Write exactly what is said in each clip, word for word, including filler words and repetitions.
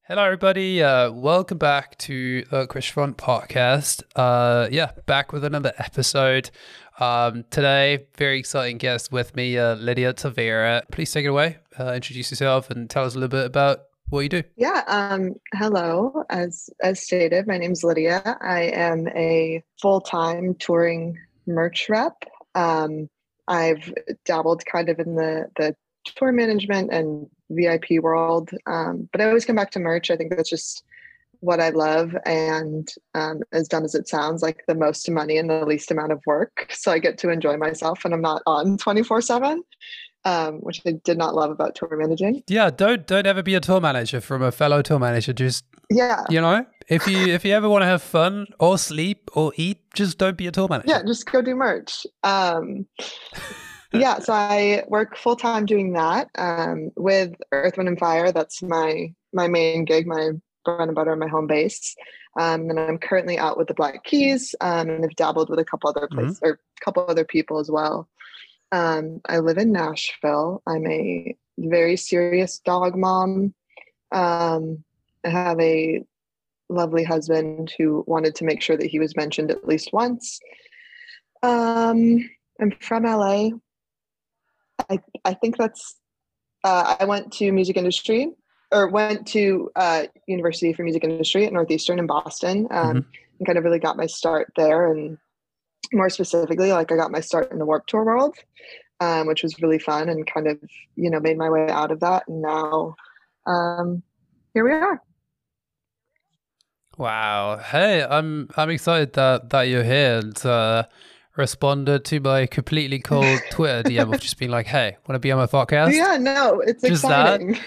Hello, everybody. Uh, welcome back to the Chris Front podcast. Uh, yeah, back with another episode. Um, today, very exciting guest with me, uh, Lydia Tavera. Please take it away. Uh, introduce yourself and tell us a little bit about what you do. Yeah, um, hello. As as stated, my name's Lydia. I am a full-time touring merch rep. Um, I've dabbled kind of in the the tour management and V I P world, um, but I always come back to merch. I think that's just what I love, and um, as dumb as it sounds, like the most money and the least amount of work. So I get to enjoy myself, and I'm not on twenty-four seven. Um, which I did not love about tour managing. Yeah, don't don't ever be a tour manager from a fellow tour manager. Just Yeah, you know, if you if you ever want to have fun or sleep or eat, just don't be a tour manager. yeah, just go do merch. Um, yeah, so I work full time doing that um, with Earth, Wind, and Fire. That's my my main gig, my bread and butter, my home base. Um, and I'm currently out with the Black Keys, um, and I've dabbled with a couple other places Mm-hmm. or a couple other people as well. Um, I live in Nashville. I'm a very serious dog mom. Um, I have a lovely husband who wanted to make sure that he was mentioned at least once. Um, I'm from L A. I I think that's. Uh, I went to music industry, or went to uh, University for Music Industry at Northeastern in Boston, Mm-hmm. um, and kind of really got my start there. And more specifically, like I got my start in the Warped Tour world, um, which was really fun, and kind of, you know, made my way out of that. And now um, here we are. Wow. Hey, I'm I'm excited that that you're here and uh, responded to my completely cold Twitter D M of just being like, "Hey, want to be on my podcast?" Yeah, no, it's Just that. exciting.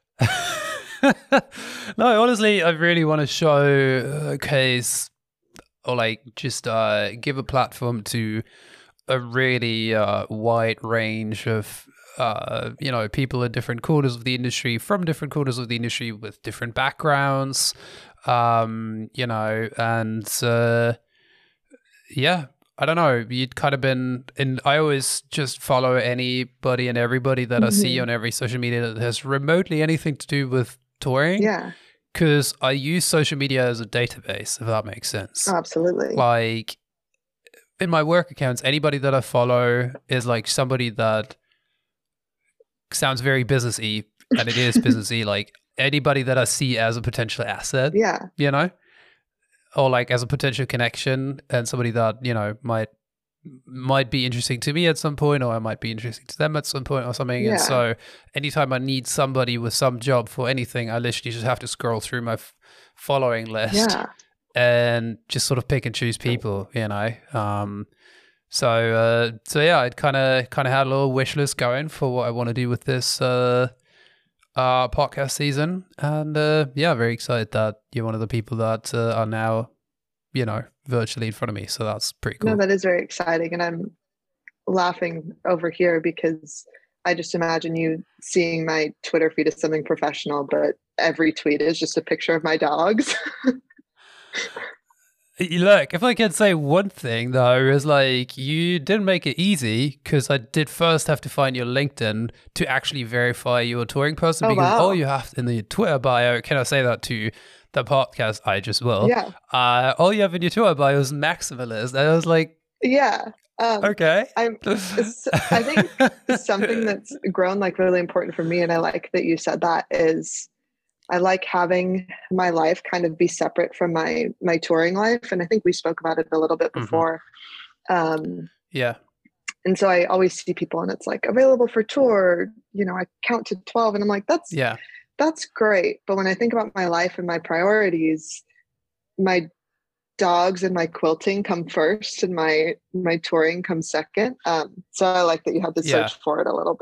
No, honestly, I really want to show a case or like just uh, give a platform to a really uh, wide range of uh, you know, people in different corners of the industry, from different corners of the industry with different backgrounds, um, you know, and uh, yeah, I don't know. You'd kind of been in. I always just follow anybody and everybody that I see Mhm. on every social media that has remotely anything to do with touring, Yeah, because I use social media as a database, if that makes sense. absolutely. Like in my work accounts, anybody that I follow is like somebody that sounds very businessy, and it is businessy. Like anybody that I see as a potential asset, Yeah, you know, or like as a potential connection, and somebody that you know might might be interesting to me at some point, or I might be interesting to them at some point, or something. And yeah, so, anytime I need somebody with some job for anything, I literally just have to scroll through my f- following list yeah. and just sort of pick and choose people, you know. Um, so, uh, so yeah, I kind of kind of had a little wish list going for what I want to do with this uh, uh, podcast season, and uh, yeah, very excited that you're one of the people that uh, are now, you know, virtually in front of me. So that's pretty No, cool. that is very exciting. And I'm laughing over here because I just imagine you seeing my Twitter feed as something professional, but every tweet is just a picture of my dogs. Look, if I can say one thing though, is like you didn't make it easy, because I did first have to find your LinkedIn to actually verify you're a touring person, Oh, because all wow. you have in the Twitter bio, can I say that to the podcast? I just will. Yeah. Uh, all you have in your Twitter bio is maximalist. And I was like, Yeah. Um, okay. I'm, it's, I think something that's grown like really important for me, and I like that you said that, is I like having my life kind of be separate from my my touring life. And I think we spoke about it a little bit hmm before. Um, Yeah. and so I always see people and it's like available for tour, you know, I count to twelve and I'm like, that's Yeah. that's great. But when I think about my life and my priorities, my dogs and my quilting come first and my my touring comes second. Um, so I like that you had to Yeah. search for it a little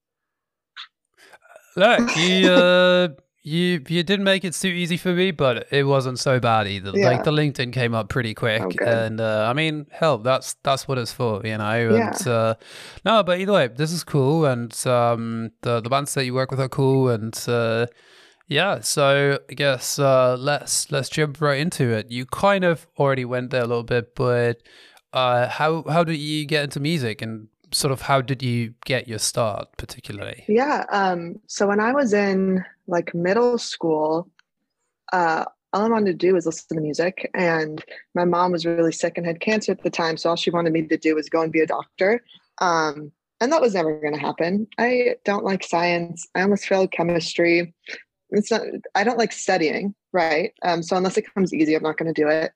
Look, you bit. uh you you didn't make it too easy for me, but it wasn't so bad either. Like Yeah. the LinkedIn came up pretty Oh, quick, good. and uh, I mean, hell, that's that's what it's for, you know. Yeah. And uh, no, but either way, this is cool, and um, the the bands that you work with are cool, and uh, yeah. So I guess uh, let's let's jump right into it. You kind of already went there a little bit, but uh, how how did you get into music, and sort of how did you get your start, particularly? Yeah. Um, so when I was in like middle school, uh, all I wanted to do was listen to music. And my mom was really sick and had cancer at the time. So all she wanted me to do was go and be a doctor. Um, and that was never going to happen. I don't like science. I almost failed chemistry. It's not, I don't like studying, right? Um, so unless it comes easy, I'm not going to do it.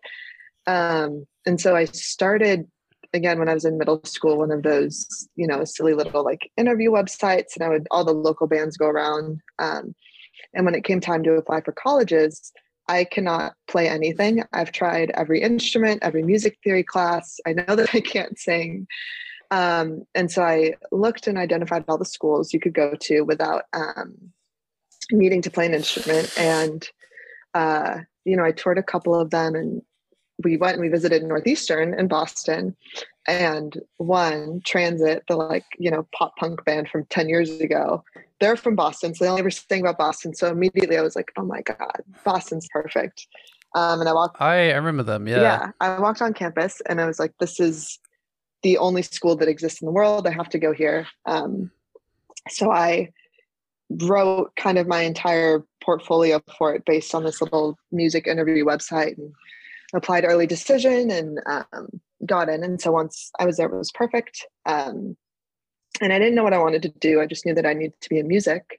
Um, and so I started again when I was in middle school, one of those, you know, silly little like interview websites, and I would all the local bands go around. Um, and when it came time to apply for colleges, I cannot play anything. I've tried every instrument, every music theory class. I know that I can't sing. Um, and so I looked and identified all the schools you could go to without um, needing to play an instrument. And, uh, you know, I toured a couple of them, and we went and we visited Northeastern in Boston, and one Transit, the like, you know, pop punk band from ten years ago, they're from Boston. So they only ever sang about Boston. So immediately I was like, oh my God, Boston's perfect. Um, and I walked, I, I remember them. Yeah. yeah, I walked on campus and I was like, this is the only school that exists in the world. I have to go here. Um, so I wrote kind of my entire portfolio for it based on this little music interview website, and applied early decision and um, got in. And so once I was there, it was perfect. Um, and I didn't know what I wanted to do. I just knew that I needed to be in music.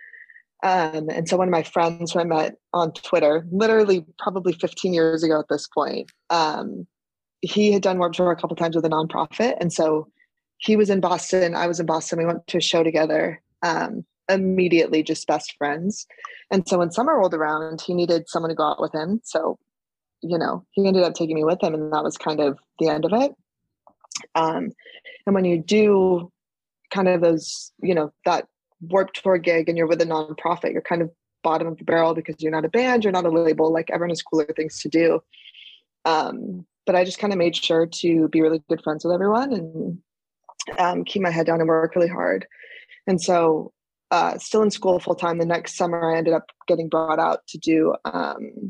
Um, and so one of my friends who I met on Twitter, literally probably fifteen years ago at this point, um, he had done Warped Tour a couple of times with a nonprofit. And so he was in Boston, I was in Boston. We went to a show together, um, immediately just best friends. And so when summer rolled around, he needed someone to go out with him. So you know, he ended up taking me with him, and that was kind of the end of it. Um, and when you do kind of those, you know, that Warped Tour gig and you're with a nonprofit, you're kind of bottom of the barrel because you're not a band, you're not a label, like everyone has cooler things to do. Um, but I just kind of made sure to be really good friends with everyone and um, keep my head down and work really hard. And so uh, still in school full time, the next summer I ended up getting brought out to do um,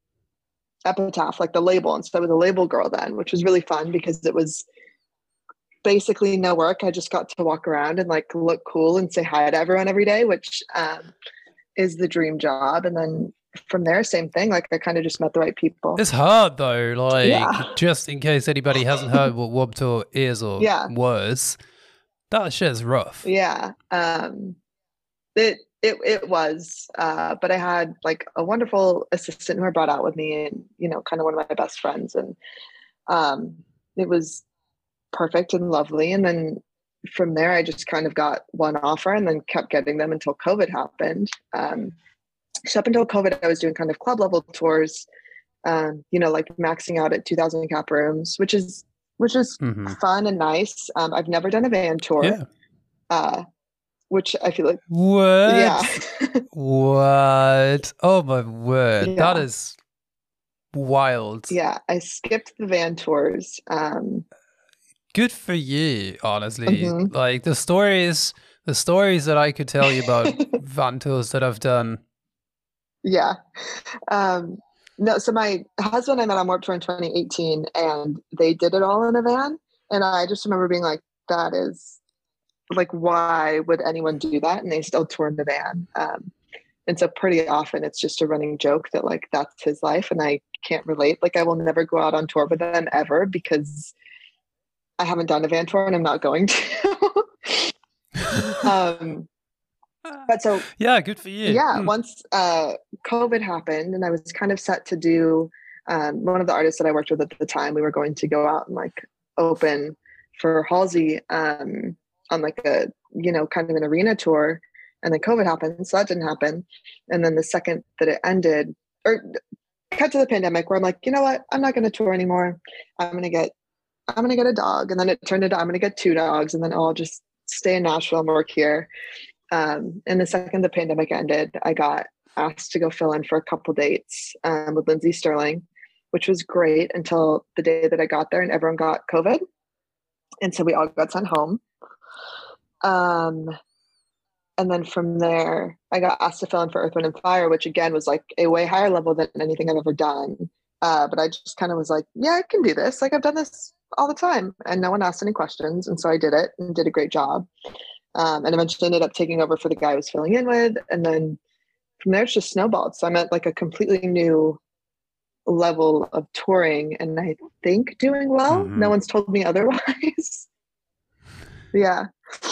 Epitaph, like the label. And so I was a label girl then, which was really fun because it was basically no work. I just got to walk around and like look cool and say hi to everyone every day, which um, is the dream job. And then from there, same thing. Like I kind of just met the right people. It's hard though. Like Yeah. just in case anybody hasn't heard what Warped Tour is or Yeah. was, that shit's rough. Yeah. Um, it, It it was, uh, but I had like a wonderful assistant who I brought out with me, and you know, kind of one of my best friends, and um, it was perfect and lovely. And then from there, I just kind of got one offer, and then kept getting them until COVID happened. Um, so up until COVID, I was doing kind of club level tours, um, you know, like maxing out at two thousand cap rooms, which is which is mm-hmm. fun and nice. Um, I've never done a van tour. Yeah. Uh, which I feel like what? Yeah. What? Oh my word. Yeah. That is wild. Yeah. I skipped the van tours. Um Good for you, honestly. Mm-hmm. Like the stories the stories that I could tell you about van tours that I've done. Yeah. Um no, so my husband and I met on Warped Tour in twenty eighteen, and they did it all in a van. And I just remember being like, that is like, why would anyone do that? And they still tour in the van. Um, and so pretty often it's just a running joke that like, that's his life. And I can't relate. Like I will never go out on tour with them ever because I haven't done a van tour and I'm not going to. um, but so, yeah, good for you. Yeah. Mm. Once uh, COVID happened and I was kind of set to do um, one of the artists that I worked with at the time, we were going to go out and like open for Halsey, um, on like a, you know, kind of an arena tour, and then COVID happened. So that didn't happen. And then the second that it ended, or cut to the pandemic, where I'm like, you know what, I'm not going to tour anymore. I'm going to get, I'm going to get a dog. And then it turned into, I'm going to get two dogs, and then I'll just stay in Nashville and work here. Um, and the second the pandemic ended, I got asked to go fill in for a couple dates um, with Lindsey Sterling, which was great until the day that I got there and everyone got COVID. And so we all got sent home. Um, and then from there, I got asked to fill in for Earth, Wind and Fire, which again was like a way higher level than anything I've ever done. Uh, but I just kind of was like, yeah, I can do this. Like I've done this all the time, and no one asked any questions. And so I did it and did a great job. Um, and eventually ended up taking over for the guy I was filling in with. And then from there it's just snowballed. So I'm at like a completely new level of touring, and I think doing well. Mm-hmm. No one's told me otherwise. Yeah.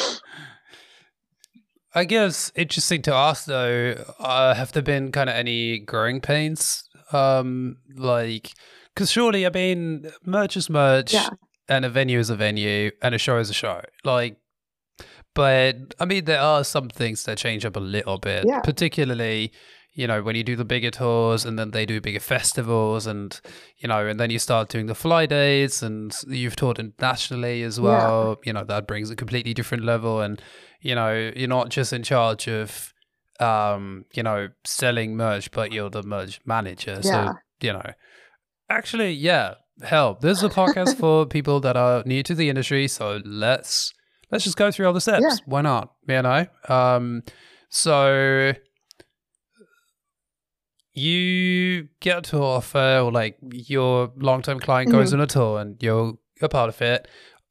I guess interesting to ask though, uh, have there been kind of any growing pains? Um, like, because surely, I mean, merch is merch, Yeah. and a venue is a venue, and a show is a show. Like, but I mean, there are some things that change up a little bit, Yeah. particularly, you know, when you do the bigger tours and then they do bigger festivals and, you know, and then you start doing the fly days and you've toured internationally as well, you know, that brings a completely different level. And, you know, you're not just in charge of, um, you know, selling merch, but you're the merch manager. Yeah. So, you know, actually, yeah, hell, this is a podcast for people that are new to the industry. So let's, let's just go through all the steps. Yeah. Why not? You know? Um, so you get a tour offer, or like your long-term client goes Mhm. on a tour and you're a part of it.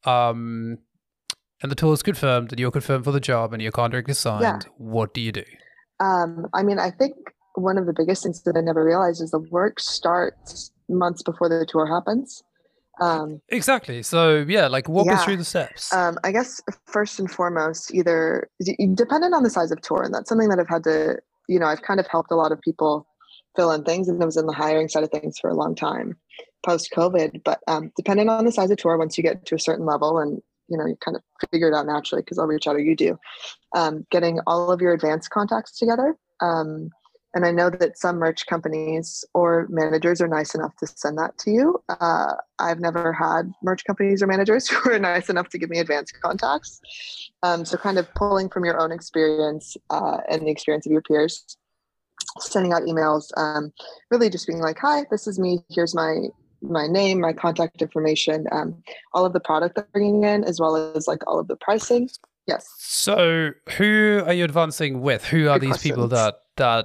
Um, and the tour is confirmed and you're confirmed for the job and your contract is signed. Yeah. What do you do? Um, I mean, I think one of the biggest things that I never realized is the work starts months before the tour happens. Um, Exactly. So yeah, like walk us yeah. through the steps. Um, I guess first and foremost, either d- dependent on the size of tour, and that's something that I've had to, you know, I've kind of helped a lot of people fill in things, and I was in the hiring side of things for a long time post COVID. But um, depending on the size of tour, once you get to a certain level, and you know, you kind of figure it out naturally because I'll reach out or you do, um, getting all of your advanced contacts together. Um, and I know that some merch companies or managers are nice enough to send that to you. Uh, I've never had merch companies or managers who are nice enough to give me advanced contacts. Um, so kind of pulling from your own experience uh, and the experience of your peers, sending out emails, um, really just being like, hi, this is me. Here's my my name, my contact information, um, all of the product that I'm bringing in, as well as like all of the pricing. Yes. So who are you advancing with? Who are Good these people questions. that that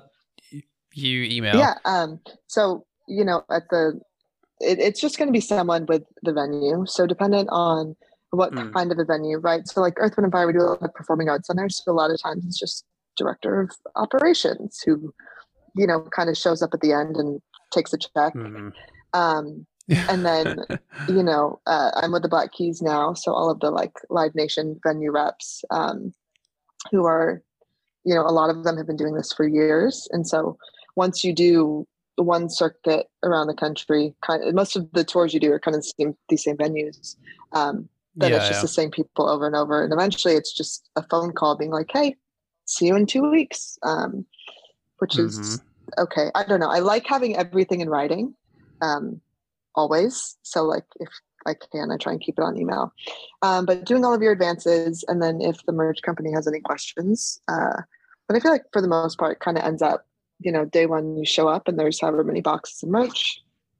you email? Yeah. Um, so, you know, at the, it, it's just going to be someone with the venue. So dependent on what Mm. kind of a venue, right? So like Earth, Wind and Fire, we do a lot of performing arts centers. So a lot of times it's just director of operations who, you know, kind of shows up at the end and takes a check. Mm. Um, and then, you know, uh, I'm with the Black Keys now. So all of the like Live Nation venue reps, um, who are, you know, a lot of them have been doing this for years. And so once you do one circuit around the country, kind of, most of the tours you do are kind of the same, these same venues. Um, then Yeah, it's just yeah. the same people over and over. And eventually it's just a phone call being like, hey, see you in two weeks, um, which is Mhm. okay. I don't know. I like having everything in writing, um, always. So like if I can, I try and keep it on email. Um, but doing all of your advances, and then if the merch company has any questions, uh, but I feel like for the most part, it kind of ends up, you know, day one you show up and there's however many boxes of merch.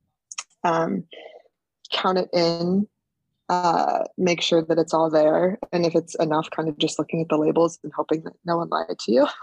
Um, count it in, uh, make sure that it's all there, and if it's enough, kind of just looking at the labels and hoping that no one lied to you.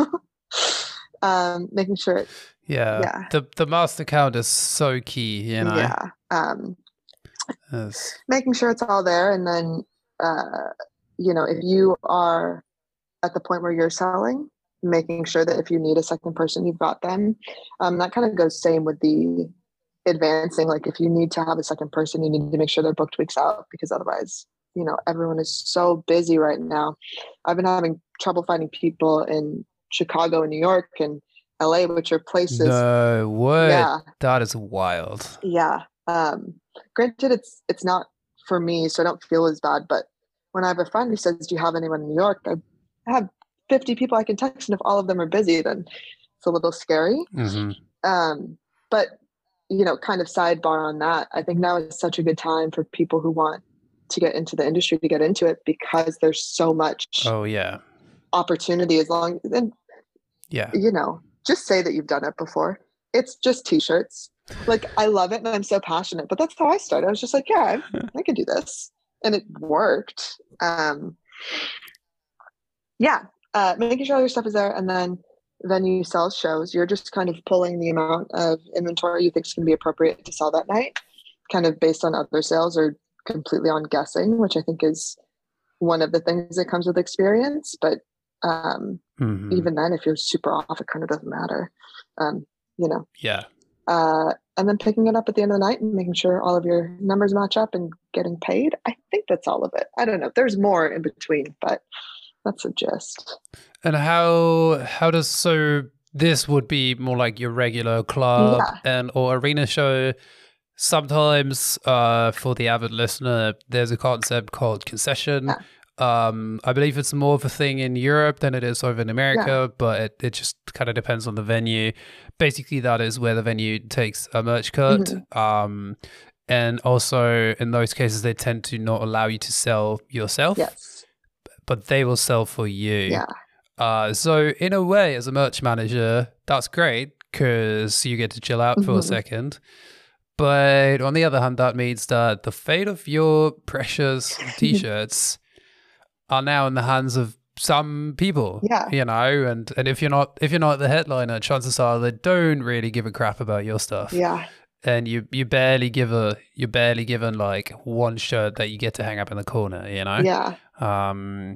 um, making sure, it, Yeah. yeah, The the master count is so key, you know. yeah. Um, Yes. making sure it's all there, and then, uh, you know, if you are at the point where you're selling, making sure that if you need a second person, you've got them. Um, that kind of goes same with the advancing. Like if you need to have a second person, you need to make sure they're booked weeks out, because otherwise, you know, everyone is so busy right now. I've been having trouble finding people in Chicago and New York and L A, which are places. No, what? Yeah. That is wild. Yeah. Um, granted, it's it's not for me, so I don't feel as bad. But when I have a friend who says, "Do you have anyone in New York?" I have fifty people I can text, and if all of them are busy, then it's a little scary. Mm-hmm. Um, but you know, kind of sidebar on that, I think now is such a good time for people who want to get into the industry to get into it, because there's so much Oh yeah. opportunity. As long and Yeah. you know, just say that you've done it before. It's just t-shirts. Like I love it and I'm so passionate, but that's how I started. I was just like, yeah, I, I can do this, and it worked. Um, yeah, uh, making sure all your stuff is there, and then venue sells shows. You're just kind of pulling the amount of inventory you think is going to be appropriate to sell that night, kind of based on other sales or completely on guessing, which I think is one of the things that comes with experience. But um, Mhm. even then, if you're super off, it kind of doesn't matter. Um, you know. Yeah. Uh, and then picking it up at the end of the night and making sure all of your numbers match up and getting paid. I think that's all of it. I don't know. There's more in between, but that's a gist. And how how does so this would be more like your regular club Yeah. and or arena show. Sometimes, uh, for the avid listener, there's a concept called concession. Yeah. Um, I believe it's more of a thing in Europe than it is over in America, Yeah. but it, it just kind of depends on the venue. Basically, that is where the venue takes a merch cut. Mhm. Um, and also, in those cases, they tend to not allow you to sell yourself, Yes. but they will sell for you. Yeah. Uh, so, in a way, as a merch manager, that's great because you get to chill out for a Mhm. second. But on the other hand, that means that the fate of your precious t-shirts are now in the hands of some people. Yeah. You know, and, and if you're not if you're not the headliner, chances are they don't really give a crap about your stuff. Yeah. And you you barely give a you're barely given like one shirt that you get to hang up in the corner, you know? Yeah. Um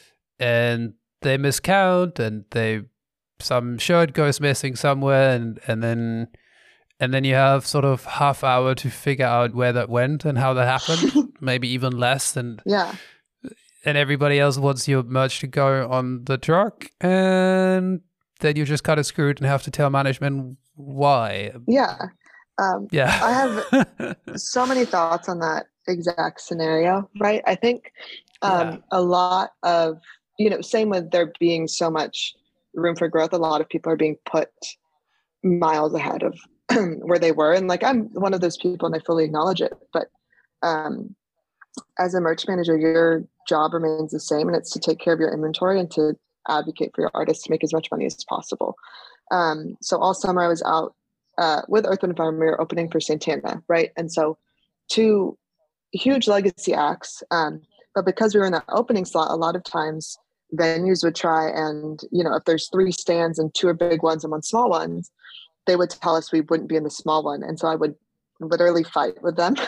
and they miscount and they some shirt goes missing somewhere and, and then And then you have sort of half hour to figure out where that went and how that happened, maybe even less. And Yeah. and everybody else wants your merch to go on the truck, and then you're just kind of screwed and have to tell management why. Yeah. Um, Yeah, I have so many thoughts on that exact scenario, right? I think um, Yeah. a lot of, you know, same with there being so much room for growth, a lot of people are being put miles ahead of where they were. And like, I'm one of those people and I fully acknowledge it. But um, as a merch manager, your job remains the same, and it's to take care of your inventory and to advocate for your artists to make as much money as possible. Um, so all summer I was out uh, with Earth and Fire. We were opening for Santana, right? And so two huge legacy acts. Um, but because we were in that opening slot, a lot of times venues would try and, you know, if there's three stands and two are big ones and one small ones, they would tell us we wouldn't be in the small one. And so I would literally fight with them,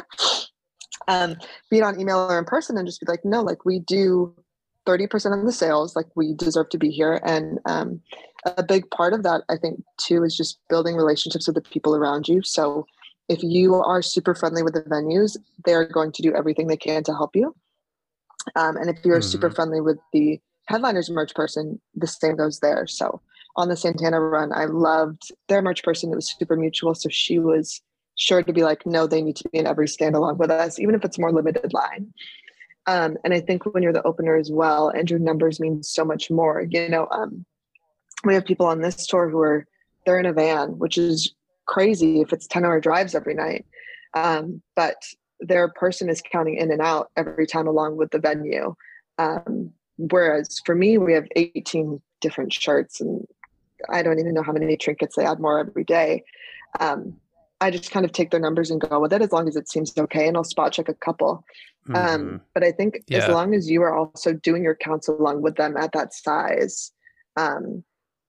um, be it on email or in person, and just be like, no, like we do thirty percent of the sales, like we deserve to be here. And um, a big part of that, I think, too, is just building relationships with the people around you. So if you are super friendly with the venues, they're going to do everything they can to help you. Um, and if you're Mhm. super friendly with the headliners merch person, the same goes there. So on the Santana run, I loved their merch person. It was super mutual. So she was sure to be like, no, they need to be in every stand along with us, even if it's more limited line. Um, and I think when you're the opener as well, and your numbers mean so much more, you know, um, we have people on this tour who are, they're in a van, which is crazy if it's ten hour drives every night. Um, but their person is counting in and out every time along with the venue. Um, whereas for me, we have eighteen different shirts and I don't even know how many trinkets they add more every day. Um, I just kind of take their numbers and go with it as long as it seems okay. And I'll spot check a couple. Mhm. Um, but I think Yeah. as long as you are also doing your counts along with them at that size, um,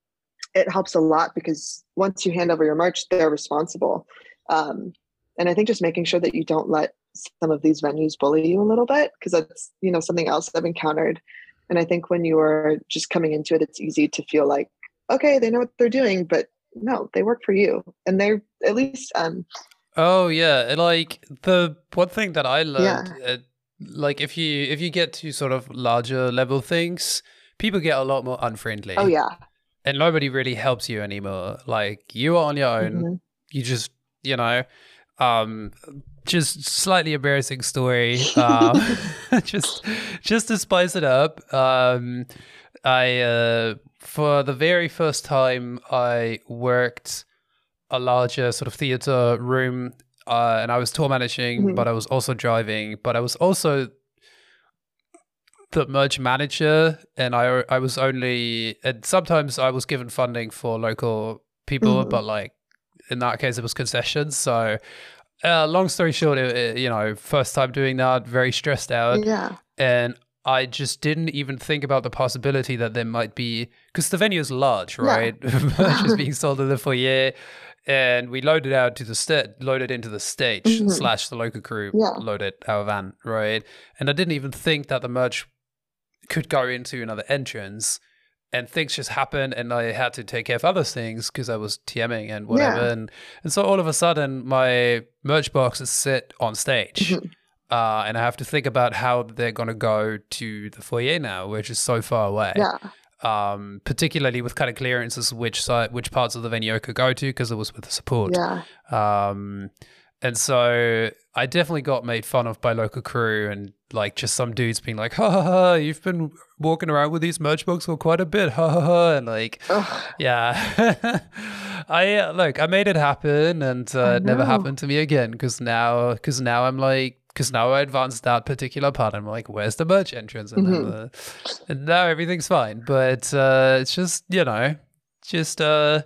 it helps a lot because once you hand over your merch, they're responsible. Um, and I think just making sure that you don't let some of these venues bully you a little bit, because that's, you know, something else I've encountered. And I think when you are just coming into it, it's easy to feel like, okay, they know what they're doing, but no, they work for you. And they're at least, um, Oh yeah, and, like the one thing that I learned, Yeah. uh, like if you if you get to sort of larger level things, people get a lot more unfriendly. oh yeah. And nobody really helps you anymore. Like you are on your own. Mhm. You just, you know, um, just slightly embarrassing story. Uh, just, just to spice it up. Um, I, uh, for the very first time, I worked a larger sort of theater room, uh, and I was tour managing, Mhm. but I was also driving, but I was also the merch manager, and I I was only, and sometimes I was given funding for local people, Mhm. but like in that case it was concessions. So uh, long story short, it, it, you know, first time doing that, very stressed out, Yeah. and I just didn't even think about the possibility that there might be, because the venue is large, right? Merch is being sold in the foyer, and we loaded out to the sta- loaded into the stage Mhm. slash the local crew Yeah. loaded our van, right? And I didn't even think that the merch could go into another entrance. and things just happened, and I had to take care of other things because I was TMing and whatever, Yeah. and and so all of a sudden my merch boxes sit on stage, Mhm. uh, and I have to think about how they're gonna go to the foyer now, which is so far away. Yeah. Um, particularly with kind of clearances, which side, which parts of the venue I could go to because it was with the support. Yeah. Um, and so I definitely got made fun of by local crew and like just some dudes being like, ha ha ha, you've been walking around with these merch books for quite a bit, ha ha ha. And like, Ugh, yeah, I uh, look, I made it happen and uh, I it never know. happened to me again because now, because now I'm like, because now I advanced that particular part. I'm like, where's the merch entrance? And then, Mhm. uh, and now everything's fine. But uh, it's just, you know, just, uh,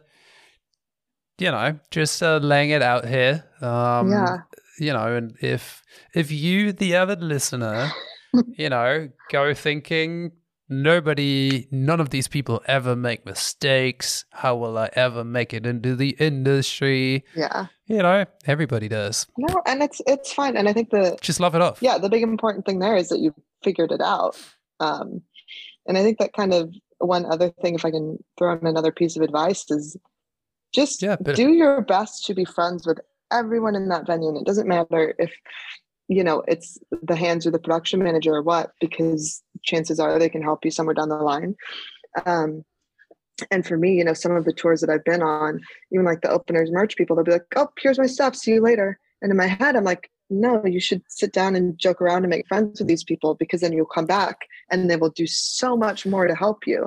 you know, just uh, laying it out here. Um, Yeah. you know, and if if you, the avid listener, you know, go thinking nobody, none of these people ever make mistakes. How will I ever make it into the industry? Yeah. You know, everybody does. No, and it's it's fine. And I think the Just laugh it off. yeah, the big important thing there is that you figured it out. Um, and I think that kind of one other thing, if I can throw in another piece of advice, is just Yeah, but do your best to be friends with everyone in that venue. And it doesn't matter if, you know, it's the hands or the production manager or what, because chances are they can help you somewhere down the line. Um, and for me, you know, some of the tours that I've been on, even like the openers merch people, they'll be like, oh, here's my stuff. See you later. And in my head, I'm like, no, you should sit down and joke around and make friends with these people because then you'll come back and they will do so much more to help you.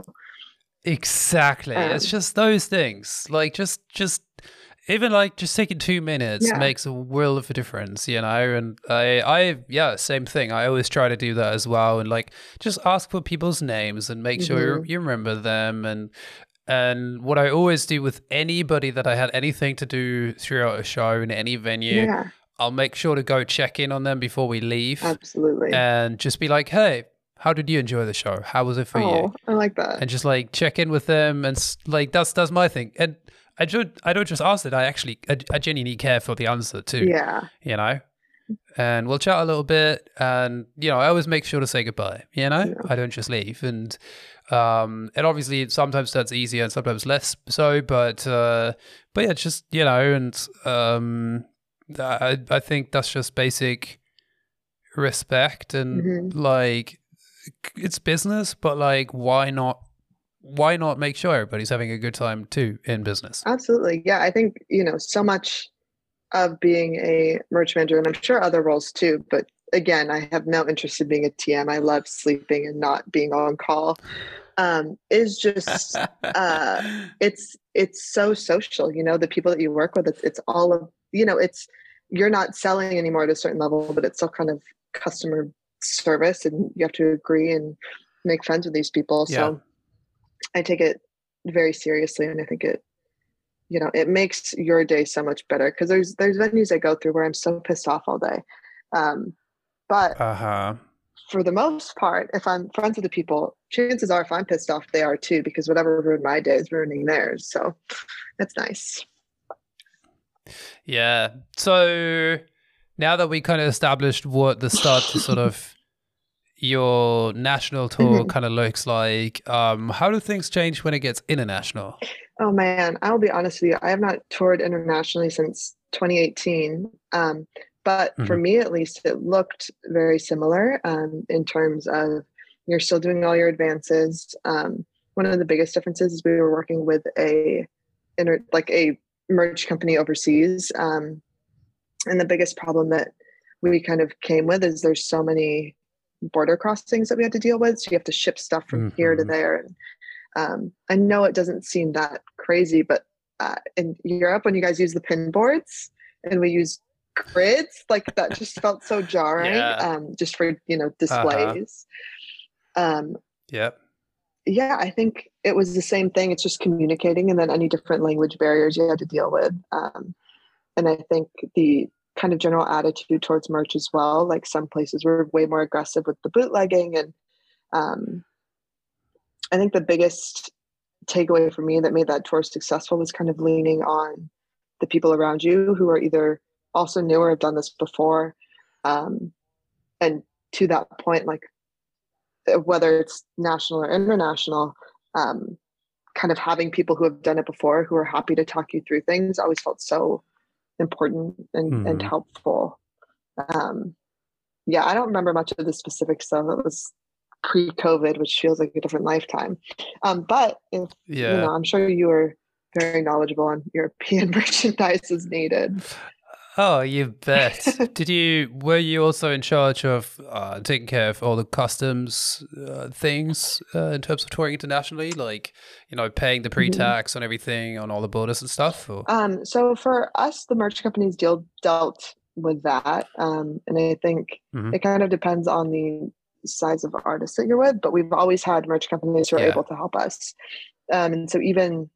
exactly. It's Um, just those things. Like just just even like just taking two minutes yeah. makes a world of a difference, you know? And I I yeah, same thing. I always try to do that as well and like just ask for people's names and make sure Mhm. you remember them and and what I always do with anybody that I had anything to do throughout a show in any venue, Yeah, I'll make sure to go check in on them before we leave absolutely. and just be like, "Hey, how did you enjoy the show? How was it for you?" Oh, I like that. And just like check in with them and s- like that's that's my thing. And I don't I don't just ask it. I actually I, I genuinely care for the answer too. Yeah. You know, and we'll chat a little bit. And you know, I always make sure to say goodbye. You know, Yeah. I don't just leave. And um, and obviously sometimes that's easier and sometimes less so. But uh, but yeah, it's just you know, and um, I I think that's just basic respect and hmm like it's business, but like why not why not make sure everybody's having a good time too in business? Absolutely. Yeah, I think, you know, so much of being a merch manager, and I'm sure other roles too, but again, I have no interest in being a T M. I love sleeping and not being on call. Um, is just uh it's it's so social, you know, the people that you work with, it's it's all of, you know, it's you're not selling anymore at a certain level, but it's still kind of customer service and you have to agree and make friends with these people. Yeah. So I take it very seriously and I think it, you know, it makes your day so much better because there's there's venues I go through where I'm so pissed off all day. Um, but Uh-huh. for the most part, if I'm friends with the people, chances are if I'm pissed off, they are too, because whatever ruined my day is ruining theirs. So that's nice. Yeah. So now that we kind of established what the start to sort of your national tour Mhm. kind of looks like, um, how do things change when it gets international? Oh man, I'll be honest with you. I have not toured internationally since twenty eighteen. Um, but for Mhm. me, at least, it looked very similar um, in terms of you're still doing all your advances. Um, one of the biggest differences is we were working with a inter, like a merch company overseas, um, and the biggest problem that we kind of came with is there's so many border crossings that we had to deal with. So you have to ship stuff from here to Mhm. there. And um, I know it doesn't seem that crazy, but uh, in Europe, when you guys use the pin boards and we use grids, like that just felt so jarring, Yeah. um, just for, you know, Uh-huh. displays. Um, Yep. yeah, I think it was the same thing. It's just communicating and then any different language barriers you had to deal with. Um, and I think the kind of general attitude towards merch as well, like some places were way more aggressive with the bootlegging. And um, I think the biggest takeaway for me that made that tour successful was kind of leaning on the people around you who are either also new or have done this before. Um, and to that point, like whether it's national or international, um, kind of having people who have done it before who are happy to talk you through things always felt so important and, and Mm. helpful. Um, yeah, I don't remember much of the specifics though. It was pre-COVID, which feels like a different lifetime. Um, but if you Yeah. know, I'm sure you were very knowledgeable on European merchandise as needed. Oh, you bet. Did you, were you also in charge of uh, taking care of all the customs uh, things uh, in terms of touring internationally? Like, you know, paying the pre-tax on everything on all the borders and stuff? Or? Um, so for us, the merch companies deal dealt with that. Um, and I think Mhm. it kind of depends on the size of artist that you're with, but we've always had merch companies who are Yeah. able to help us. Um, and so even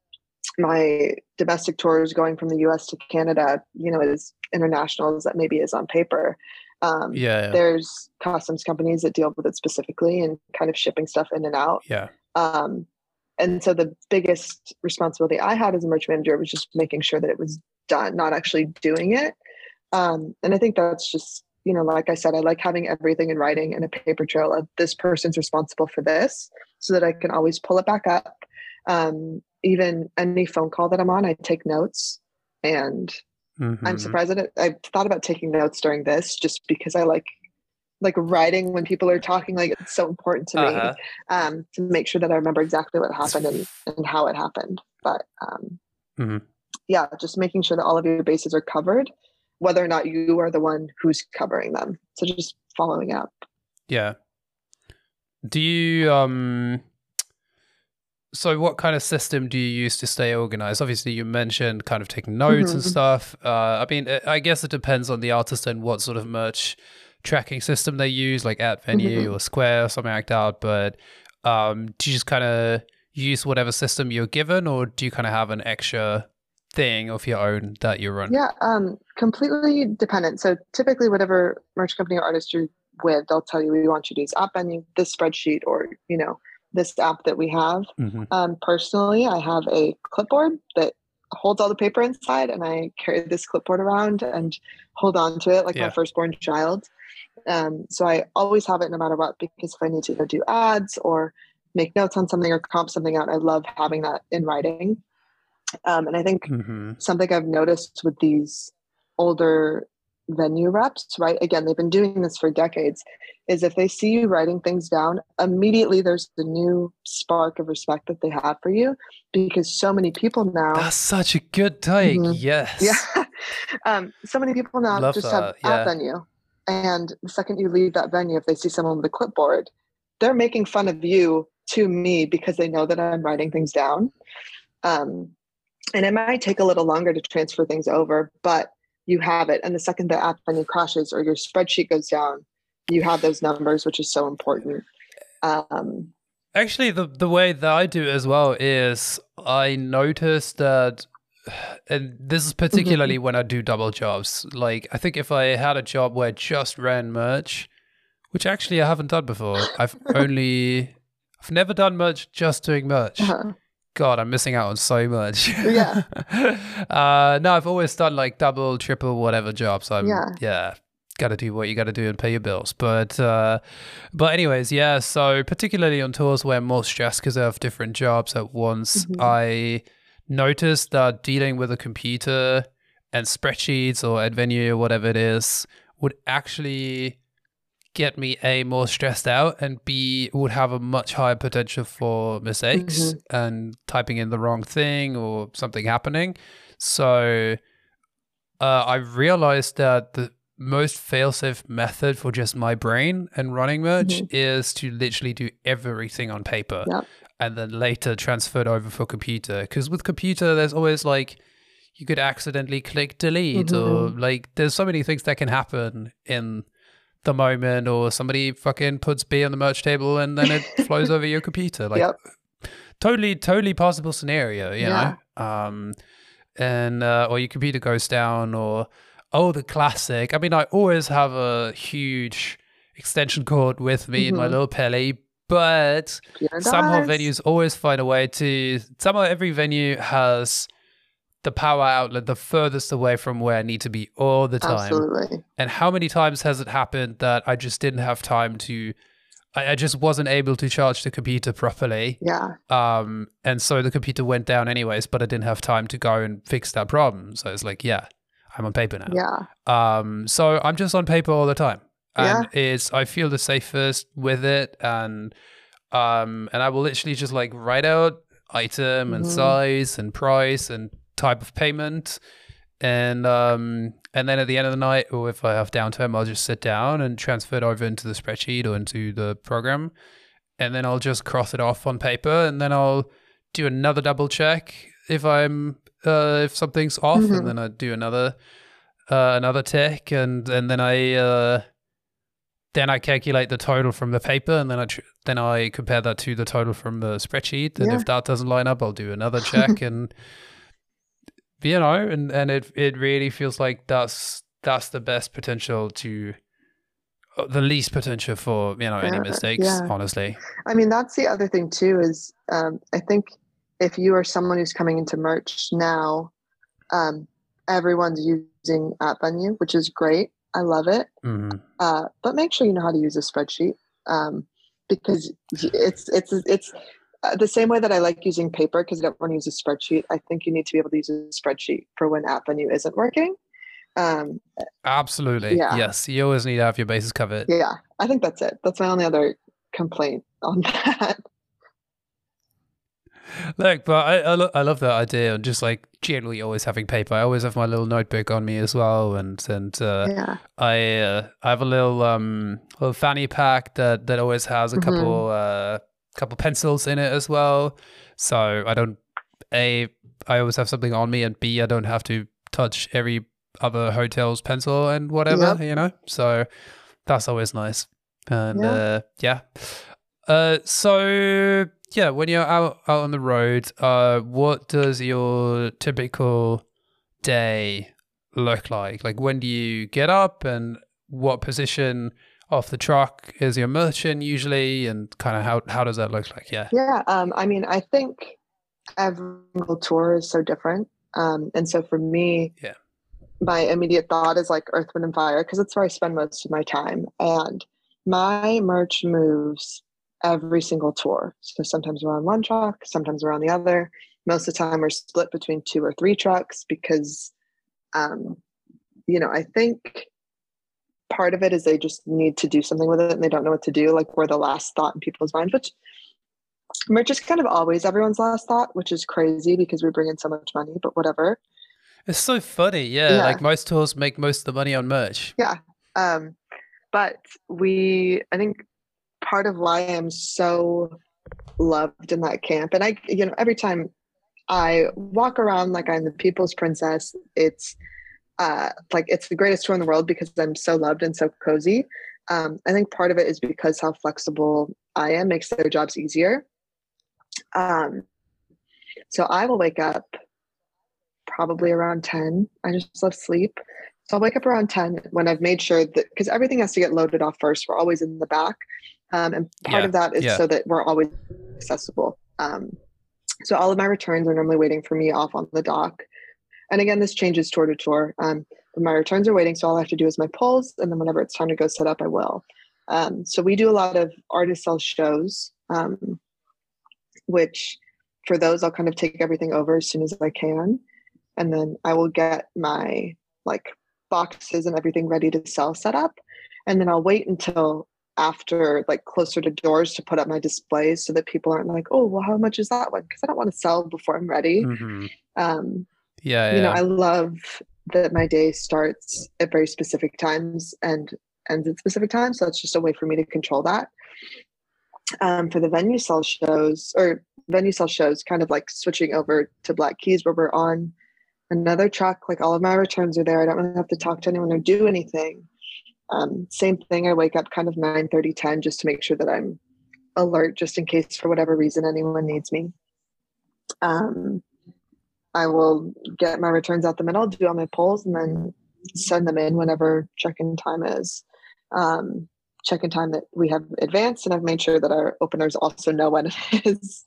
my domestic tours going from the U S to Canada, you know, as international as that maybe is on paper. Um, Yeah, yeah. There's customs companies that deal with it specifically and kind of shipping stuff in and out. Yeah. Um, and so the biggest responsibility I had as a merch manager was just making sure that it was done, not actually doing it. Um, and I think that's just, you know, like I said, I like having everything in writing and a paper trail of this person's responsible for this so that I can always pull it back up. Um, even any phone call that I'm on, I take notes. And Mm-hmm. I'm surprised that it, I thought about taking notes during this just because I like like writing when people are talking. Like it's so important to Uh-huh. me um, to make sure that I remember exactly what happened and, and how it happened. But um, mm-hmm. yeah, just making sure that all of your bases are covered, whether or not you are the one who's covering them. So just following up. Yeah. Do you um so what kind of system do you use to stay organized? Obviously you mentioned kind of taking notes Mm-hmm. and stuff. Uh I mean I guess it depends on the artist and what sort of merch tracking system they use, like at Venue Mm-hmm. or Square or something like that. But um do you just kind of use whatever system you're given, or do you kind of have an extra thing of your own that you run? Yeah, um, completely dependent. So typically, whatever merch company or artist you're with, they'll tell you we want you to use App Venue, this spreadsheet, or you know this app that we have. Mm-hmm. Um, personally, I have a clipboard that holds all the paper inside, and I carry this clipboard around and hold on to it like Yeah. my firstborn child. Um, so I always have it no matter what, because if I need to go do ads or make notes on something or comp something out, I love having that in writing. Um, and I think Mm-hmm. something I've noticed with these older venue reps, right? Again, they've been doing this for decades, is if they see you writing things down, immediately there's the new spark of respect that they have for you, because so many people now. That's such a good take. Mhm. Yes. Yeah. um, so many people now Love just that. have Yeah. App Venue. And the second you leave that venue, if they see someone with a clipboard, they're making fun of you to me because they know that I'm writing things down. Um, And it might take a little longer to transfer things over, but you have it. And the second the App Venue crashes or your spreadsheet goes down, you have those numbers, which is so important. Um, Actually, the the way that I do it as well is I noticed that, and this is particularly mm-hmm. when I do double jobs. Like, I think if I had a job where I just ran merch, which actually I haven't done before, I've only, I've never done merch just doing merch. Uh-huh. God, I'm missing out on so much. Yeah. uh, no, I've always done like double, triple, whatever jobs. I'm, Yeah. yeah, got to do what you got to do and pay your bills. But, uh, but anyways, yeah. So particularly on tours where I'm more stressed because I have different jobs at once, Mm-hmm. I noticed that dealing with a computer and spreadsheets or at Venue or whatever it is would actually get me A, more stressed out, and B, would have a much higher potential for mistakes Mm-hmm. and typing in the wrong thing or something happening. So uh, I realized that the most fail-safe method for just my brain and running merch Mm-hmm. is to literally do everything on paper. Yep. And then later transfer it over for computer. Because with computer, there's always like, you could accidentally click delete, Mm-hmm. or like, there's so many things that can happen in the moment, or somebody fucking puts beer on the merch table and then it flows over your computer. Like, Yep. totally, totally possible scenario, you Yeah. know? Um, and, uh, or your computer goes down, or, oh, the classic. I mean, I always have a huge extension cord with me in my Mm-hmm. little Pelly, but Computer somehow dies. venues always find a way to, somehow every venue has the power outlet the furthest away from where I need to be all the time. Absolutely. And how many times has it happened that I just didn't have time to I, I just wasn't able to charge the computer properly. Yeah. Um, and so the computer went down anyways, but I didn't have time to go and fix that problem. So it's like, yeah, I'm on paper now. Yeah. Um, so I'm just on paper all the time. Yeah. And it's I feel the safest with it, and um, and I will literally just like write out item and Mhm. size and price and type of payment, and um, and then at the end of the night, or if I have downtime, I'll just sit down and transfer it over into the spreadsheet or into the program, and then I'll just cross it off on paper, and then I'll do another double check if I'm uh, if something's off, Mhm. and then I do another uh, another tick, and and then I. Uh, Then I calculate the total from the paper, and then I tr- then I compare that to the total from the spreadsheet. And Yeah. if that doesn't line up, I'll do another check, and you know, and, and it it really feels like that's that's the best potential to uh, the least potential for you know any Uh, mistakes. yeah. Honestly, I mean, that's the other thing too, is um, I think if you are someone who's coming into merch now, um, everyone's using App Venue, which is great. I love it. Mhm. Uh, but make sure you know how to use a spreadsheet, um, because it's it's it's uh, the same way that I like using paper because I don't want to use a spreadsheet. I think you need to be able to use a spreadsheet for when App Venue isn't working. Um, Absolutely, yeah, yes. You always need to have your bases covered. yeah. I think that's it. That's my only other complaint on that. Look, but I I, lo- I love that idea, and just like generally always having paper. I always have my little notebook on me as well, and and uh, Yeah. I uh, I have a little um little fanny pack that that always has a Mhm. couple uh couple pencils in it as well. So I don't a I always have something on me, and B I don't have to touch every other hotel's pencil and whatever, Yep. you know. So that's always nice, and Yeah. uh, yeah. Uh, so yeah, when you're out out on the road, uh, what does your typical day look like? Like, when do you get up, and what position off the truck is your merchant usually, and kind of how how does that look like? Yeah. Yeah. Um, I mean, I think every single tour is so different. Um, and so for me, Yeah. my immediate thought is like Earth, Wind, and Fire because it's where I spend most of my time. And my merch moves every single tour. So sometimes we're on one truck, sometimes we're on the other. Most of the time we're split between two or three trucks because, um, you know, I think part of it is they just need to do something with it and they don't know what to do. Like we're the last thought in people's minds, which merch is kind of always everyone's last thought, which is crazy because we bring in so much money, but whatever. It's so funny. Yeah, Yeah. like most tours make most of the money on merch. Yeah. Um, but we, I think part of why I'm so loved in that camp, and I, you know, every time I walk around like I'm the people's princess, it's uh, like it's the greatest tour in the world because I'm so loved and so cozy. Um, I think part of it is because how flexible I am makes their jobs easier. Um, so I will wake up probably around ten. I just love sleep. So I'll wake up around ten when I've made sure that because everything has to get loaded off first. We're always in the back. Um, and part Yeah, of that is yeah. so that we're always accessible. Um, so all of my returns are normally waiting for me off on the dock. And again, this changes tour to tour. Um, but my returns are waiting. So all I have to do is my pulls. And then whenever it's time to go set up, I will. Um, so we do a lot of artist sell shows, um, which for those, I'll kind of take everything over as soon as I can. And then I will get my like boxes and everything ready to sell set up. And then I'll wait until after like closer to doors to put up my displays so that people aren't like, oh, well, how much is that one? Because I don't want to sell before I'm ready. Mm-hmm. Um, Yeah, you yeah. know, I love that my day starts at very specific times and ends at specific times. So that's just a way for me to control that. Um, for the venue sell shows or venue sell shows, kind of like switching over to Black Keys where we're on another truck, like all of my returns are there. I don't really have to talk to anyone or do anything. Um, same thing. I wake up kind of nine thirty, ten just to make sure that I'm alert just in case for whatever reason anyone needs me. Um, I will get my returns out the middle, do all my pulls, and then send them in whenever check-in time is. Um, check-in time that we have advanced, and I've made sure that our openers also know when it is.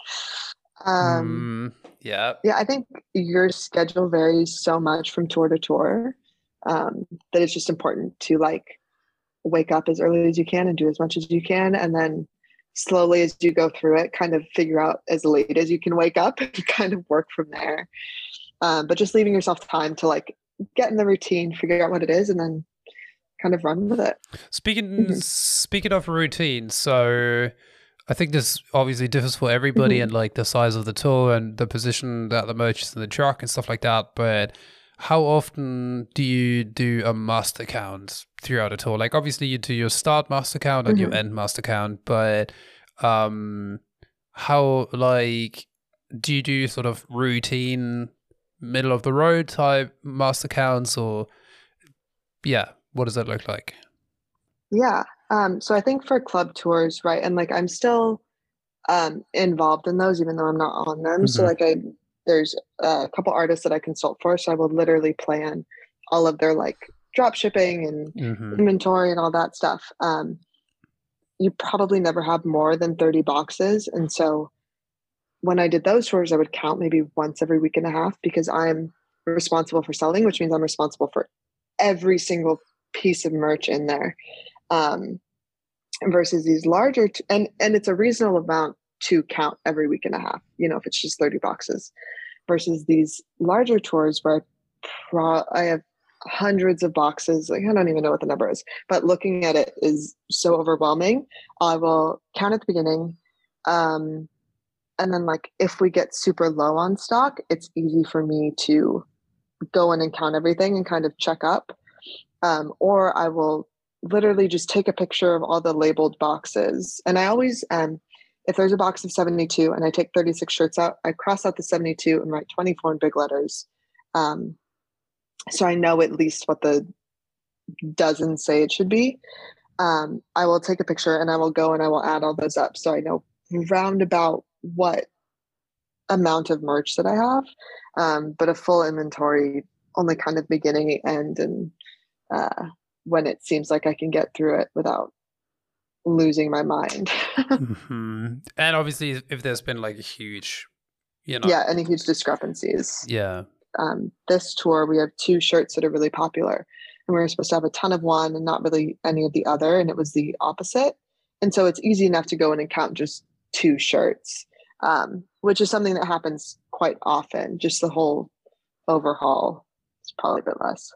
Um, mm, yeah. Yeah, I think your schedule varies so much from tour to tour um, that it's just important to like wake up as early as you can and do as much as you can. And then slowly as you go through it, kind of figure out as late as you can wake up and kind of work from there. Um, but just leaving yourself time to like get in the routine, figure out what it is, and then kind of run with it. Speaking Mhm. speaking of routine, so I think this obviously differs for everybody Mhm. and like the size of the tour and the position that the merch is in the truck and stuff like that. But how often do you do a master count throughout a tour? Like obviously you do your start master count and your Mhm. end master count, but um how like do you do sort of routine middle of the road type master counts, or yeah, what does that look like? Yeah. Um, so I think for club tours, right, and like I'm still um, involved in those, even though I'm not on them. So Mm-hmm. like I, there's a couple artists that I consult for, so I will literally plan all of their like drop shipping and Mm-hmm. inventory and all that stuff. Um, you probably never have more than thirty boxes, and so when I did those tours, I would count maybe once every week and a half because I'm responsible for selling, which means I'm responsible for every single piece of merch in there. Um, versus these larger t- and and it's a reasonable amount to count every week and a half, you know, if it's just thirty boxes versus these larger tours where I, pro- I have hundreds of boxes. Like I don't even know what the number is, but looking at it is so overwhelming. I will count at the beginning, um, and then like if we get super low on stock, it's easy for me to go in and count everything and kind of check up. Um, or I will literally just take a picture of all the labeled boxes. And I always, um, if there's a box of seventy-two and I take thirty-six shirts out, I cross out the seventy-two and write twenty-four in big letters. Um, so I know at least what the dozens say it should be. Um, I will take a picture and I will go and I will add all those up. So I know roundabout what amount of merch that I have. Um, but a full inventory only kind of beginning, end, and uh, when it seems like I can get through it without losing my mind. Mm-hmm. And obviously, if there's been like a huge, you know, Yeah, any huge discrepancies. yeah, Um, this tour, we have two shirts that are really popular, and we were supposed to have a ton of one and not really any of the other, and it was the opposite. And so it's easy enough to go in and count just two shirts, um, which is something that happens quite often. Just the whole overhaul is probably a bit less.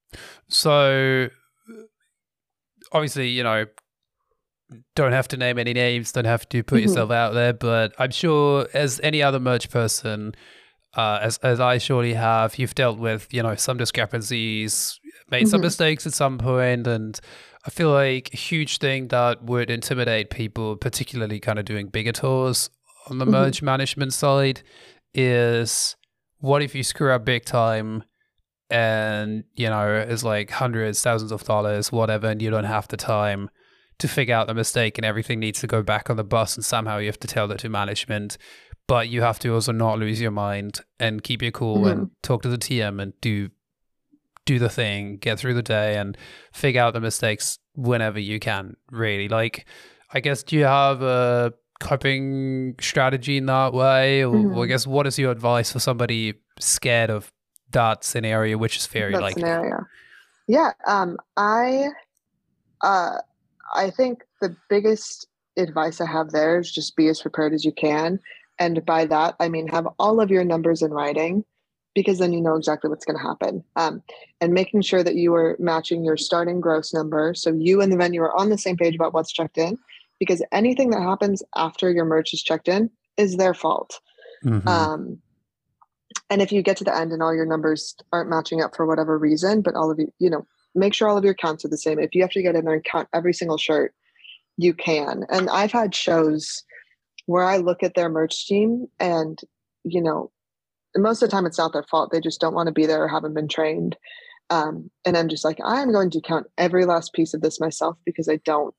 so obviously, you know, don't have to name any names, don't have to put Mhm. yourself out there, but I'm sure as any other merch person, uh, as as I surely have, you've dealt with, you know, some discrepancies, made some Mhm. mistakes at some point, and I feel like a huge thing that would intimidate people, particularly kind of doing bigger tours on the Mhm. merch management side, is what if you screw up big time and, you know, it's like hundreds, thousands of dollars, whatever, and you don't have the time to figure out the mistake and everything needs to go back on the bus and somehow you have to tell that to management. But you have to also not lose your mind and keep your cool and Mhm. talk to the T M and do do the thing, get through the day and figure out the mistakes whenever you can, really. Like, I guess, do you have a coping strategy in that way? Or, or I Mhm. guess, what is your advice for somebody scared of that scenario, which is very That likely? scenario. Yeah. Um, I uh, I think the biggest advice I have there is just be as prepared as you can. And by that, I mean have all of your numbers in writing because then you know exactly what's going to happen. Um, and making sure that you are matching your starting gross number. So you and the venue are on the same page about what's checked in because anything that happens after your merch is checked in is their fault. Mm-hmm. Um, and if you get to the end and all your numbers aren't matching up for whatever reason, but all of you, you know, make sure all of your counts are the same. If you have to get in there and count every single shirt, you can. And I've had shows where I look at their merch team and, you know, most of the time it's not their fault. They just don't want to be there or haven't been trained. Um, and I'm just like, I'm going to count every last piece of this myself because I don't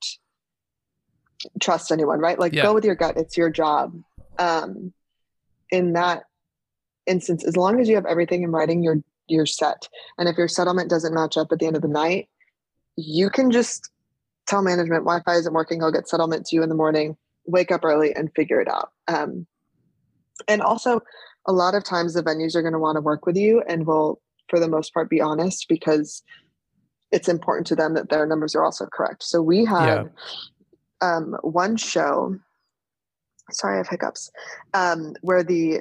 trust anyone, right? Like, Yeah. go with your gut. It's your job. Um, in that instance, as long as you have everything in writing, you're you're set. And if your settlement doesn't match up at the end of the night, you can just tell management Wi-Fi isn't working. I'll get settlement to you in the morning. Wake up early and figure it out. Um, and also, a lot of times the venues are going to want to work with you and will, for the most part, be honest because it's important to them that their numbers are also correct. So we Yeah. had um, one show, sorry, I have hiccups, um, where the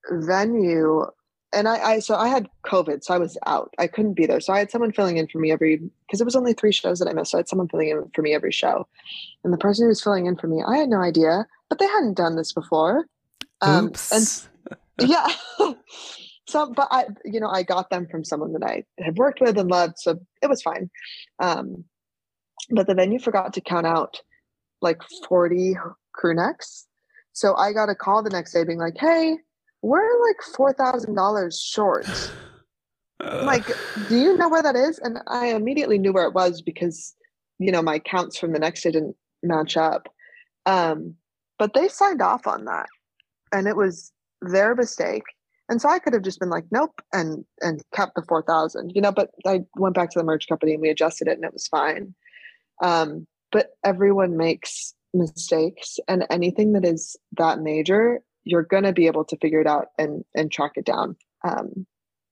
venue, and I, I, so I had COVID, so I was out. I couldn't be there. So I had someone filling in for me every, because it was only three shows that I missed. So I had someone filling in for me every show. And the person who was filling in for me, I had no idea, but they hadn't done this before. Um, Oops. And yeah. So, but I, you know, I got them from someone that I had worked with and loved, so it was fine. Um, but the venue forgot to count out like forty crew necks. So I got a call the next day being like, hey, we're like four thousand dollars short. Like, do you know where that is? And I immediately knew where it was because, you know, my counts from the next day didn't match up. Um, but they signed off on that and it was their mistake. And so I could have just been like, nope, and and kept the four thousand, you know, but I went back to the merch company and we adjusted it and it was fine. Um, but everyone makes mistakes, and anything that is that major, you're going to be able to figure it out and and track it down. Um,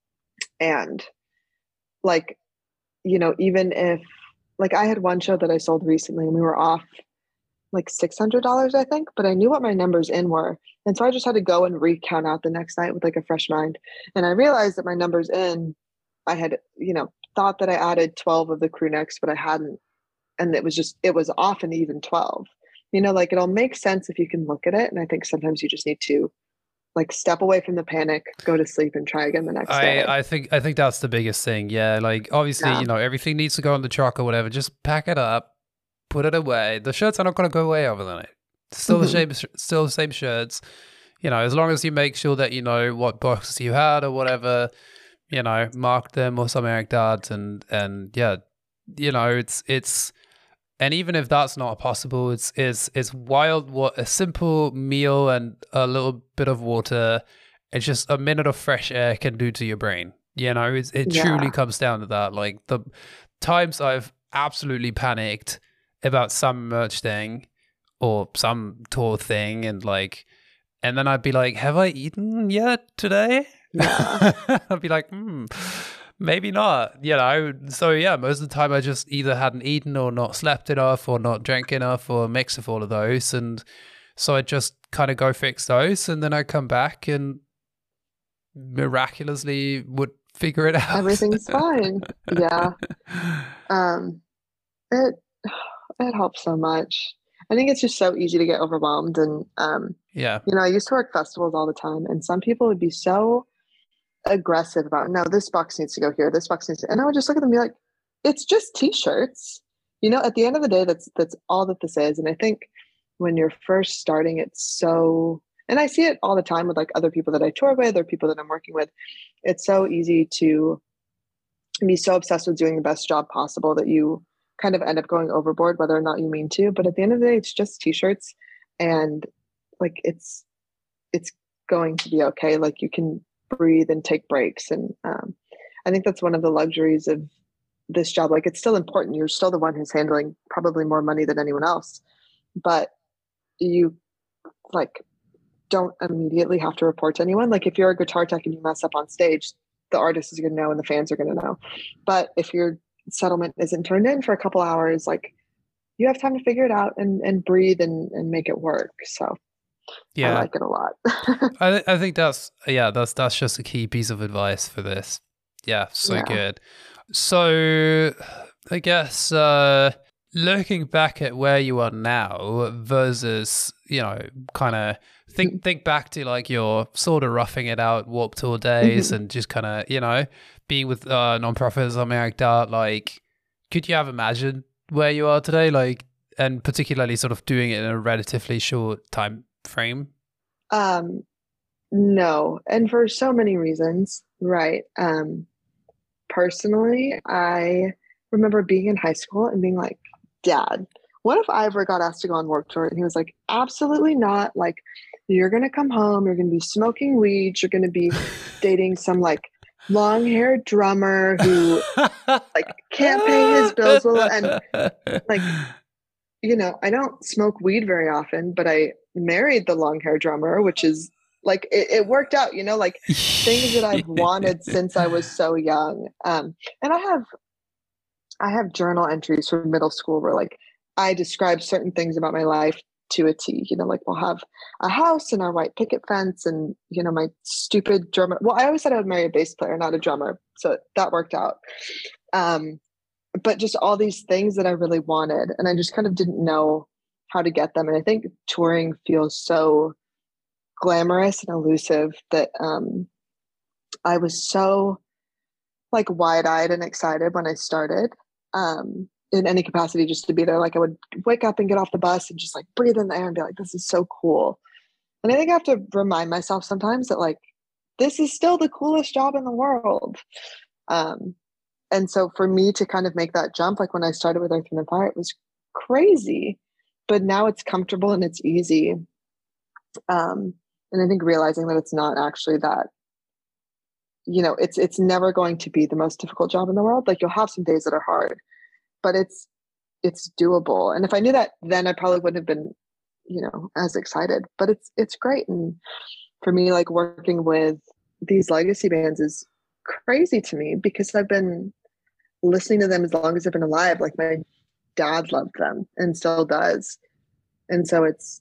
and like, you know, even if like I had one show that I sold recently and we were off like six hundred dollars, I think, but I knew what my numbers in were. And so I just had to go and recount out the next night with like a fresh mind. And I realized that my numbers in, I had, you know, thought that I added twelve of the crew necks, but I hadn't. And it was just, it was off an even twelve. You know, like it'll make sense if you can look at it. And I think sometimes you just need to like step away from the panic, go to sleep and try again the next I, day. I think I think that's the biggest thing. Yeah, like obviously, Yeah. you know, everything needs to go on the truck or whatever. Just pack it up, put it away. The shirts are not going to go away overnight. Still Mhm. the same, still the same shirts. You know, as long as you make sure that you know what boxes you had or whatever, you know, mark them or something like that, and and yeah, you know, it's it's. And even if that's not possible, it's it's it's wild what a simple meal and a little bit of water, it's just a minute of fresh air can do to your brain. You know, it's, it Yeah. truly comes down to that. Like the times I've absolutely panicked about some merch thing or some tour thing, and like, and then I'd be like, "Have I eaten yet today?" Yeah. I'd be like, "Hmm." Maybe not, you know. So yeah, most of the time I just either hadn't eaten or not slept enough or not drank enough or a mix of all of those. And so I just kind of go fix those, and then I come back and miraculously would figure it out. Everything's fine. Yeah. Um, it it helps so much. I think it's just so easy to get overwhelmed. And um, Yeah. you know, I used to work festivals all the time, and some people would be so aggressive about, no, this box needs to go here, this box needs to, and I would just look at them and be like, it's just t-shirts. You know, at the end of the day, that's that's all that this is. And I think when you're first starting, it's so, and I see it all the time with like other people that I tour with or people that I'm working with. It's so easy to be so obsessed with doing the best job possible that you kind of end up going overboard, whether or not you mean to. But at the end of the day, it's just t-shirts, and like it's it's going to be okay. Like you can breathe and take breaks. And um, I think that's one of the luxuries of this job. Like it's still important. You're still the one who's handling probably more money than anyone else, but you like don't immediately have to report to anyone. Like if you're a guitar tech and you mess up on stage, the artist is going to know and the fans are going to know. But if your settlement isn't turned in for a couple hours, like you have time to figure it out and, and breathe and, and make it work. So Yeah. I like it a lot. I th- I think that's yeah, that's that's just a key piece of advice for this. Yeah, so Yeah. good. So I guess uh looking back at where you are now versus, you know, kind of think think back to like your sort of roughing it out Warped Tour days Mhm. and just kind of, you know, being with uh non-profit or something like that, like could you have imagined where you are today, like, and particularly sort of doing it in a relatively short time frame? Um, no, and for so many reasons, right? Um, personally, I remember being in high school and being like, Dad, what if I ever got asked to go on Warped Tour? And he was like, absolutely not. Like, you're gonna come home, you're gonna be smoking weed, you're gonna be dating some like long-haired drummer who like can't pay his bills well, and like, you know, I don't smoke weed very often, but I married the long-haired drummer, which is like it, it worked out, you know, like things that I've wanted since I was so young. Um, and I have I have journal entries from middle school where like I describe certain things about my life to a T. You know, like we'll have a house and our white picket fence and, you know, my stupid drummer. Well, I always said I would marry a bass player, not a drummer. So that worked out. Um, but just all these things that I really wanted. And I just kind of didn't know how to get them. And I think touring feels so glamorous and elusive that um, I was so like wide-eyed and excited when I started um, in any capacity just to be there. Like I would wake up and get off the bus and just like breathe in the air and be like, this is so cool. And I think I have to remind myself sometimes that like, this is still the coolest job in the world. Um, and so for me to kind of make that jump, like when I started with Earth, Wind and Fire, it was crazy, but now it's comfortable and it's easy. Um, and I think realizing that it's not actually that, you know, it's, it's never going to be the most difficult job in the world. Like you'll have some days that are hard, but it's, it's doable. And if I knew that then, I probably wouldn't have been, you know, as excited, but it's, it's great. And for me, like working with these legacy bands is crazy to me because I've been listening to them as long as I've been alive. Like my dad loved them and still does. And so it's,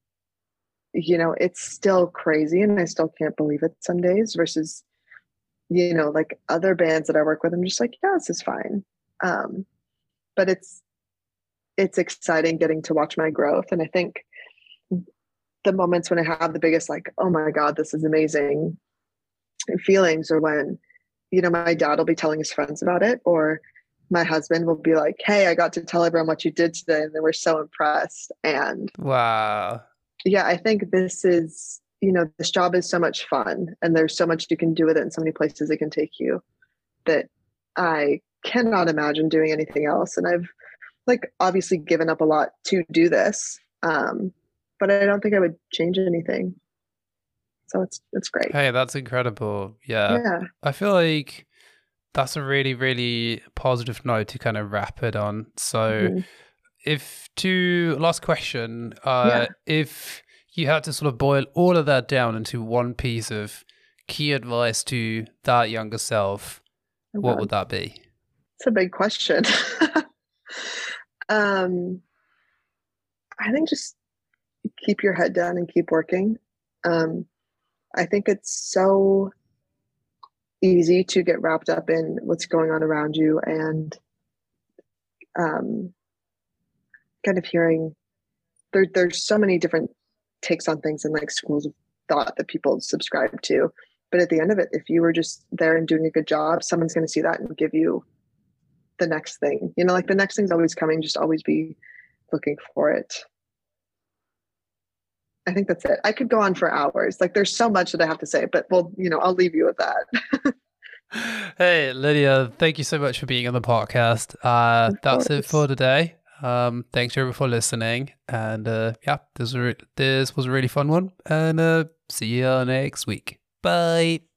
you know, it's still crazy and I still can't believe it some days versus, you know, like other bands that I work with, I'm just like, yeah, this is fine. Um, but it's, it's exciting getting to watch my growth. And I think the moments when I have the biggest, like, oh my God, this is amazing feelings are when, you know, my dad will be telling his friends about it, or my husband will be like, hey, I got to tell everyone what you did today. And they were so impressed. And wow. Yeah, I think this is, you know, this job is so much fun and there's so much you can do with it and so many places it can take you that I cannot imagine doing anything else. And I've like obviously given up a lot to do this. Um, but I don't think I would change anything. So it's, it's great. Hey, that's incredible. Yeah. Yeah. I feel like that's a really, really positive note to kind of wrap it on. So mm-hmm. if to last question, uh, yeah. if you had to sort of boil all of that down into one piece of key advice to that younger self, oh, what God. would that be? It's a big question. um, I think just keep your head down and keep working. Um, I think it's so easy to get wrapped up in what's going on around you and um, kind of hearing there, there's so many different takes on things and like schools of thought that people subscribe to. But at the end of it, if you were just there and doing a good job, someone's going to see that and give you the next thing. You know, like the next thing's always coming, just always be looking for it. I think that's it. I could go on for hours. Like there's so much that I have to say, but well, you know, I'll leave you with that. Hey, Lydia, thank you so much for being on the podcast. Uh, that's it for today. Um, thanks everyone for listening. And uh, yeah, this was, re- this was a really fun one. And uh, see you next week. Bye.